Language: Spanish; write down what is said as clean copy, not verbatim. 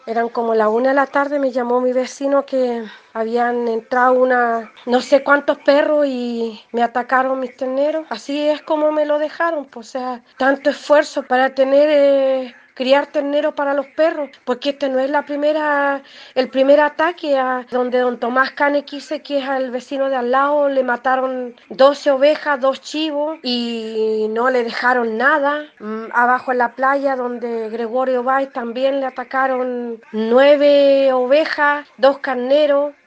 Eran como la 1 de la tarde, me llamó mi vecino que habían entrado no sé cuántos perros y me atacaron mis terneros. Así es como me lo dejaron, pues, o sea, tanto esfuerzo para criar terneros para los perros, porque este no es el primer ataque a donde don Tomás Canequise, que es al vecino de al lado, le mataron 12 ovejas, 2 chivos y no le dejaron nada. Abajo en la playa donde Gregorio Bay también le atacaron 9 ovejas, 2 carneros.